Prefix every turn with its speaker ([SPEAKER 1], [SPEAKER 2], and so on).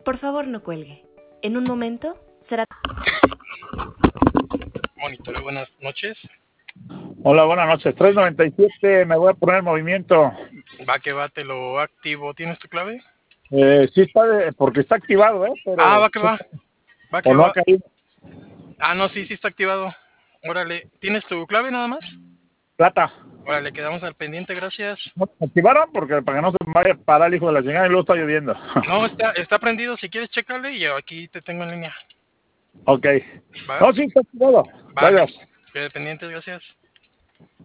[SPEAKER 1] Por favor, no cuelgue. En un momento será...
[SPEAKER 2] Monitoreo, buenas noches.
[SPEAKER 3] Hola, buenas noches. 397, me voy a poner en movimiento.
[SPEAKER 2] Va que va, te lo activo. ¿Tienes tu clave?
[SPEAKER 3] Sí está, porque está activado, pero...
[SPEAKER 2] Va que va. Va que
[SPEAKER 3] o no
[SPEAKER 2] va.
[SPEAKER 3] ha caído.
[SPEAKER 2] No, sí está activado. Órale, ¿tienes tu clave nada más?
[SPEAKER 3] Plata.
[SPEAKER 2] Órale, quedamos al pendiente, gracias.
[SPEAKER 3] ¿No se activaron? Porque para que no se me vaya a parar el hijo de la chingada y luego está lloviendo.
[SPEAKER 2] No, está prendido. Si quieres, chécale y aquí te tengo en línea.
[SPEAKER 3] Ok.
[SPEAKER 2] ¿Va?
[SPEAKER 3] No, sí está activado.
[SPEAKER 2] Va,
[SPEAKER 3] Gracias.
[SPEAKER 2] quede pendientes, gracias.